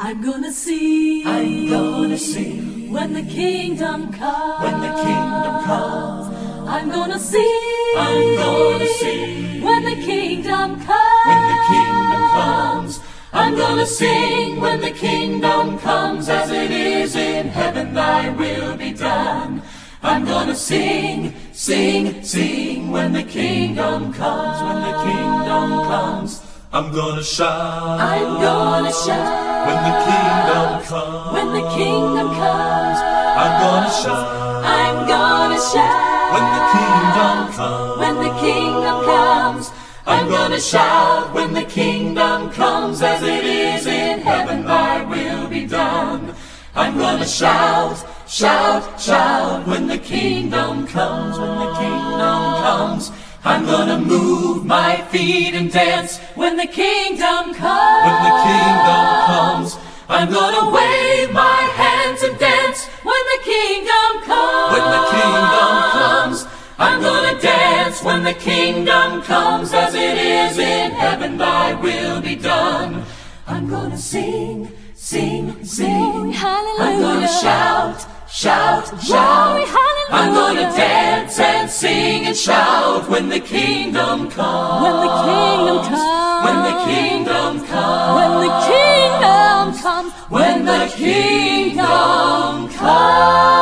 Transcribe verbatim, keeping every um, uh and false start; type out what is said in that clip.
I'm gonna sing, I'm gonna sing when the kingdom comes. when the kingdom comes. I'm gonna sing, I'm gonna sing when the kingdom comes. when the kingdom comes. I'm gonna sing when the kingdom comes, as it is in heaven, thy will be done. I'm gonna sing, sing, sing when the kingdom comes, when the kingdom comes. I'm gonna shout, I'm gonna shout when the kingdom comes, when the kingdom comes. I'm gonna shout, I'm gonna shout when the kingdom comes, when the kingdom comes. I'm gonna shout when the kingdom comes, as it is in heaven, thy will be done. I'm gonna shout, shout, shout when the kingdom comes, when the kingdom comes. I'm gonna move my feet and dance When the kingdom comes. when the kingdom comes. I'm gonna wave my hands and dance When the kingdom comes. when the kingdom comes. I'm gonna dance when the kingdom comes, as it is in heaven, thy will be done. I'm gonna sing, sing, sing. Hallelujah. I'm gonna shout, shout, Glory, shout. hallelujah. I'm gonna dance and sing and shout when the kingdom comes. When the kingdom comes. When the kingdom comes. When the kingdom comes. When the kingdom comes.